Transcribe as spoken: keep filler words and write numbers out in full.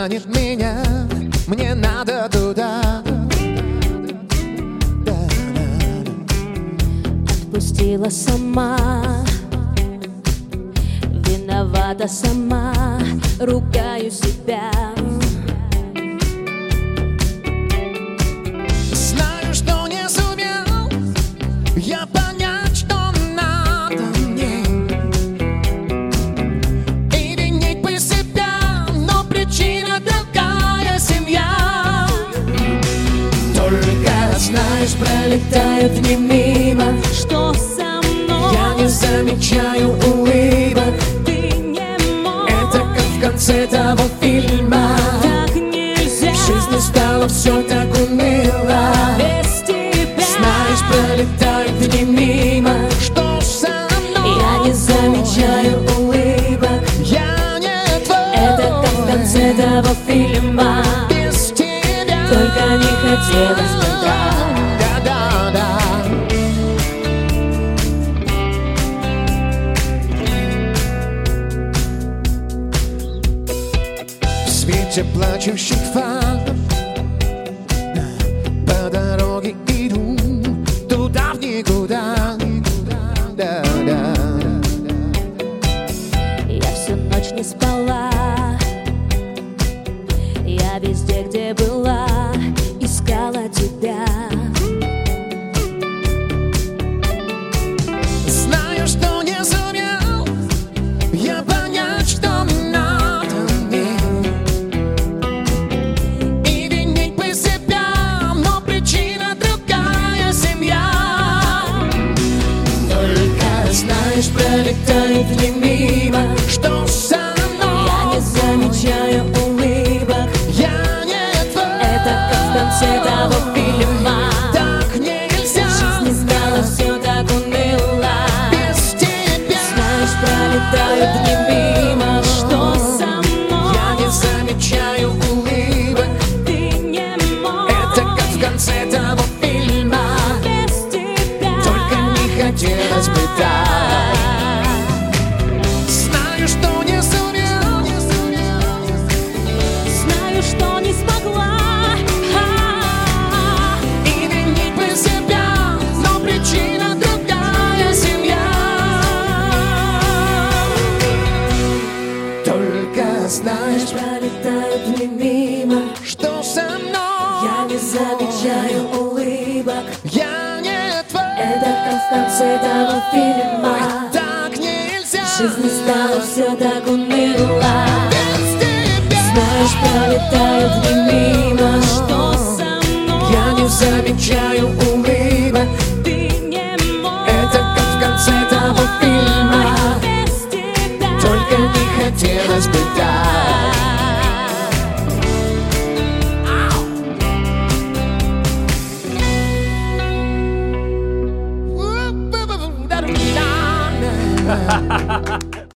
манит меня, мне надо туда. Отпустила сама, виновата сама, ругаю себя. Знаю, что не сумел я понять, что надо мне, и винить бы себя, но причина другая — семья. Только, знаешь, пролетают дни мимо, Что со мной? я не замечаю улыбок. Ты не мой. Это как в конце того фильма. Так нельзя. В жизни стало все так уныло. Без тебя. Знаешь, пролетают дни мимо. Что со мной? Я не замечаю улыбок. Я не твой. Это как в конце того фильма. Без тебя. Только не хотелось бы так. Да-да-да. В свете плачущих фар по дороге иду туда в никуда. Да-да-да. Я всю ночь не спала. Я везде, где была, искала тебя. Знаю, что не сумел я понять, что надо мне, и винить бы себя, но причина другая — семья. Только, знаешь, пролетают дни мимо. Что со мной? Я не замечаю улыбок. Я не твой. Это как в конце того фильма. Так нельзя. В жизни стало все так уныло. Без тебя. Знаешь, пролетают дни мимо. Что со мной? Я не замечаю улыбок. Ты не мой. Это как в конце того фильма. Без тебя. Только не хотелось бы так. Знаю, что не сумел. Знаю, что не смогла. И винить бы себя, но причина другая — семья. Только знаешь, Пролетают дни мимо. что со мной. Я не замечаю улыбок. Я не твой. Это как в конце того фильма. Так нельзя. В жизни стало все так уныло. Без тебя. Знаешь, пролетают дни мимо. Что со мной? Я не замечаю улыбок. Ты не мой. Это как в конце того фильма. Без тебя. Только не хотелось бы так.